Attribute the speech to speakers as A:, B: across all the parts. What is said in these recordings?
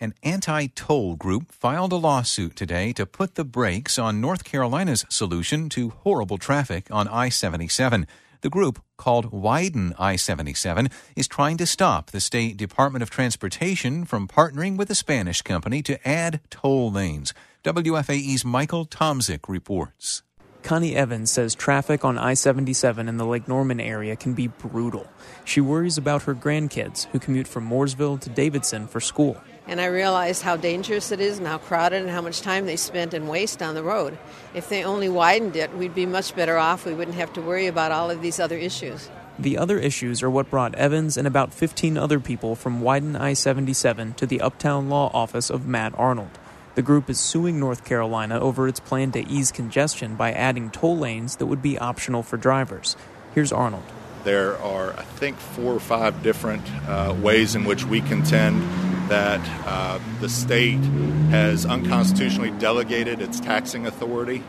A: An anti-toll group filed a lawsuit today to put the brakes on North Carolina's solution to horrible traffic on I-77. The group, called Widen I-77, is trying to stop the State Department of Transportation from partnering with a Spanish company to add toll lanes. WFAE's Michael Tomzik reports.
B: Connie Evans says traffic on I-77 in the Lake Norman area can be brutal. She worries about her grandkids who commute from Mooresville to Davidson for school.
C: And I realized how dangerous it is and how crowded and how much time they spent and waste on the road. If they only widened it, we'd be much better off. We wouldn't have to worry about all of these other issues.
B: The other issues are what brought Evans and about 15 other people from Widen I-77 to the Uptown Law Office of Matt Arnold. The group is suing North Carolina over its plan to ease congestion by adding toll lanes that would be optional for drivers. Here's Arnold.
D: There are, I think, 4 or 5 different ways in which we contend that the state has unconstitutionally delegated its taxing authority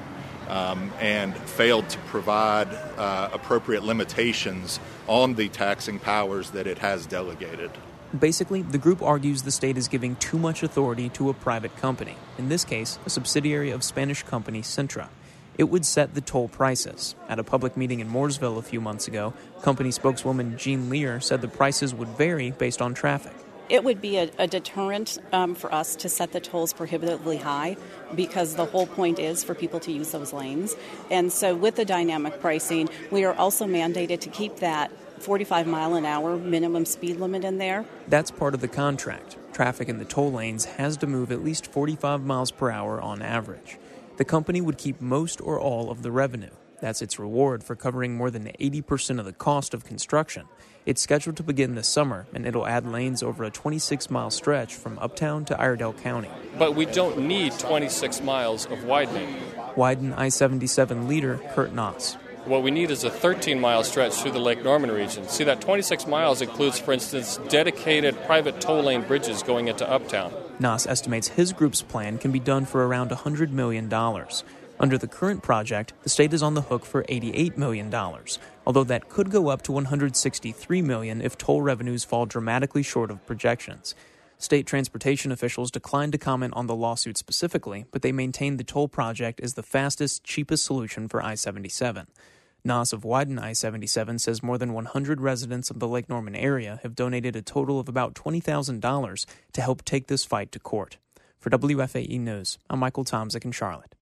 D: and failed to provide appropriate limitations on the taxing powers that it has delegated.
B: Basically, the group argues the state is giving too much authority to a private company, in this case, a subsidiary of Spanish company Cintra. It would set the toll prices. At a public meeting in Mooresville a few months ago, company spokeswoman Jean Lear said the prices would vary based on traffic.
E: It would be a deterrent for us to set the tolls prohibitively high because the whole point is for people to use those lanes. And so with the dynamic pricing, we are also mandated to keep that 45-mile-an-hour minimum speed limit in there.
B: That's part of the contract. Traffic in the toll lanes has to move at least 45 miles per hour on average. The company would keep most or all of the revenue. That's its reward for covering more than 80% of the cost of construction. It's scheduled to begin this summer, and it'll add lanes over a 26-mile stretch from Uptown to Iredell County.
F: But we don't need 26 miles of widening.
B: Widen I-77 leader Kurt Noss.
F: What we need is a 13-mile stretch through the Lake Norman region. See, that 26 miles includes, for instance, dedicated private toll lane bridges going into Uptown.
B: Noss estimates his group's plan can be done for around $100 million. Under the current project, the state is on the hook for $88 million, although that could go up to $163 million if toll revenues fall dramatically short of projections. State transportation officials declined to comment on the lawsuit specifically, but they maintain the toll project is the fastest, cheapest solution for I-77. Noss of Widen I-77 says more than 100 residents of the Lake Norman area have donated a total of about $20,000 to help take this fight to court. For WFAE News, I'm Michael Tomzik in Charlotte.